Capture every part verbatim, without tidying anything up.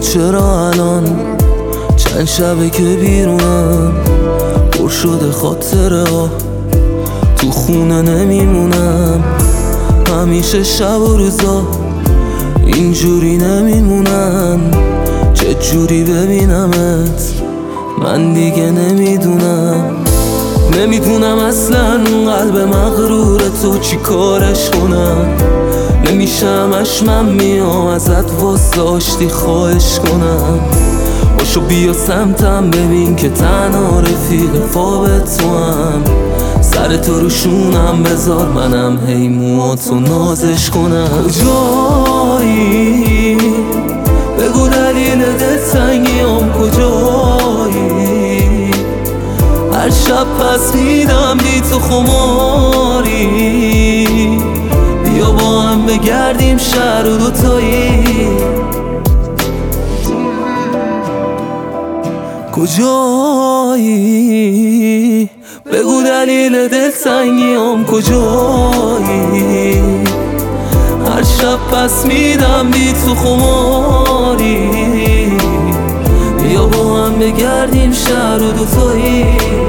چرا الان چند شبه که بیرونم پر شده خاطره ها، تو خونه نمیمونم. همیشه شب و روزا اینجوری نمیمونن، چه جوری ببینمت من دیگه نمیدونم. نمیدونم اصلا قلب مغرور تو چی کارش کنم. نمیشم اشمم میام ازت واسه آشتی خواهش کنم. باشو بیا سمتم ببین که تنها رفیق خواب تو هم. سر تو رو شونم بذار منم هی موهاتو نازش کنم. کجایی؟ بگو دلیل دلتنگیام کجایی؟ هر شب پس میدم بی تو خماری. بیا با هم بگردیم شهر و دوتایی. کجایی؟ بگو دلیل دلتنگیام کجایی؟ هر شب پس میدم بی تو خماری. بیا با هم بگردیم شهر و دوتایی.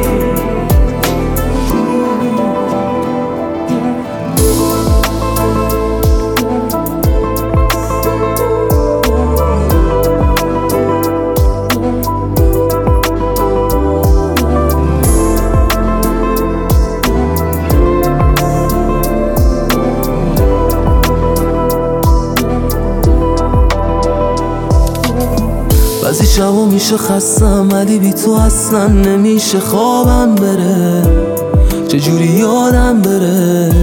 بعضی شبا میشه خستم ولی بی تو اصلا نمیشه خوابم بره. چجوری یادم بره؟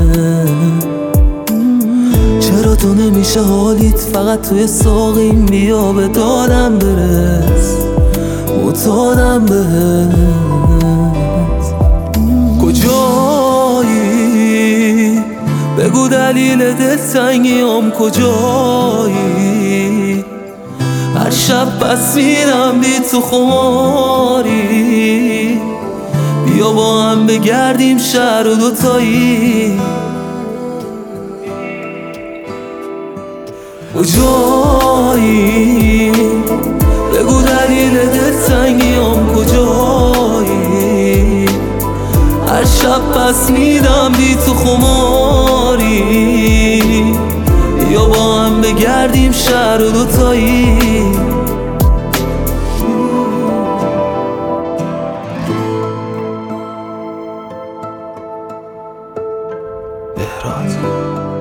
چرا تو نمیشه حالیت فقط توی ساقیم بیا به دادم برس، معتادم بهت. کجایی؟ بگو دلیل دلتنگیام کجایی؟ هر شب پس میرم بی تو خماری. بیا با هم بگردیم شهر و دوتایی. کجایی؟ بگو دلیل دلتنگیام کجایی؟ هر شب پس میدم بی تو خماری. یا با هم بگردیم شهر و دوتایی. بهراد